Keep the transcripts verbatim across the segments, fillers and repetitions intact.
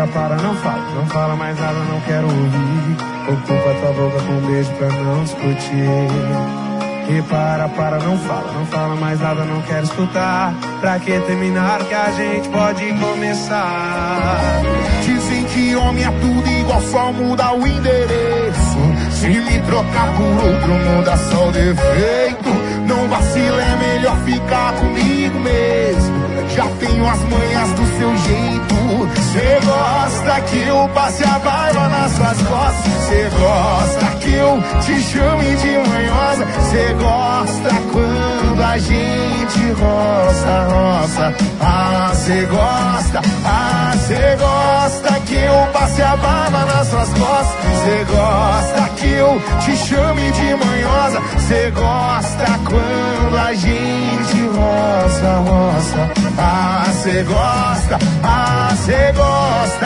para, para, não fala, não fala mais nada, não quero ouvir. Ocupa tua boca com um beijo pra não discutir. E para, para, não fala, não fala mais nada, não quero escutar. Pra que terminar que a gente pode começar? Dizem que homem é tudo igual, só muda o endereço. Se me trocar por outro, muda só o defeito. Não vacila, é melhor ficar comigo mesmo. Já tenho as manhas do seu jeito. Cê gosta que eu passe a barba nas suas costas. Cê gosta que eu te chame de manhosa. Cê gosta quando a gente roça, roça. Ah, cê gosta, ah, cê gosta que eu passe a barba nas suas costas. Cê gosta que eu te chame de manhosa. Cê gosta quando a gente roça, roça. Ah, cê gosta, ah, cê gosta.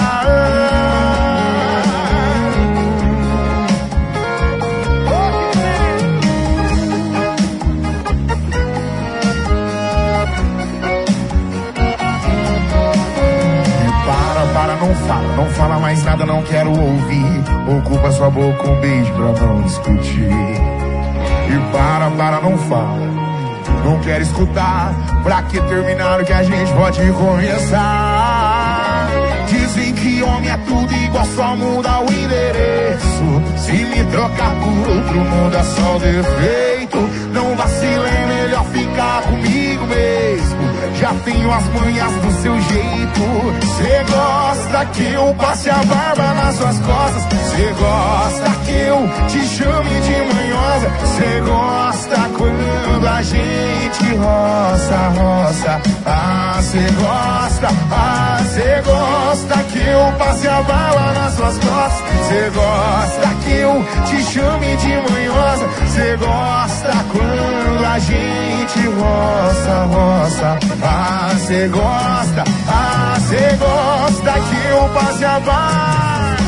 Para, para, não fala, não fala mais nada, não quero ouvir. Ocupa sua boca com um beijo pra não discutir. E para, para, não fala, não quero escutar. Pra que terminar o que a gente pode começar? Dizem que homem é tudo igual, só muda o endereço. Se me trocar por outro, muda só o defeito. Não vacila, é melhor ficar comigo mesmo. Já tenho as manhas do seu jeito. Cê gosta que eu passe a barba nas suas costas. Cê gosta que eu te chame de manhosa. Cê gosta quando a gente roça, roça. Ah, cê gosta, ah, cê gosta que eu passe a barba nas suas costas. Cê gosta que eu te chame de manhosa. Cê gosta quando a gente roça, roça. Ah, cê gosta, ah, cê gosta que eu passe a barba.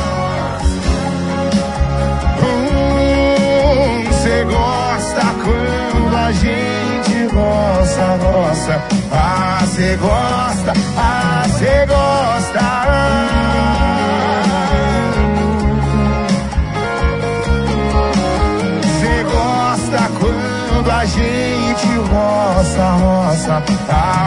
Hum, cê gosta quando a gente roça, roça. Ah, cê gosta, ah, cê gosta. Cê gosta quando a gente roça, roça. Ah,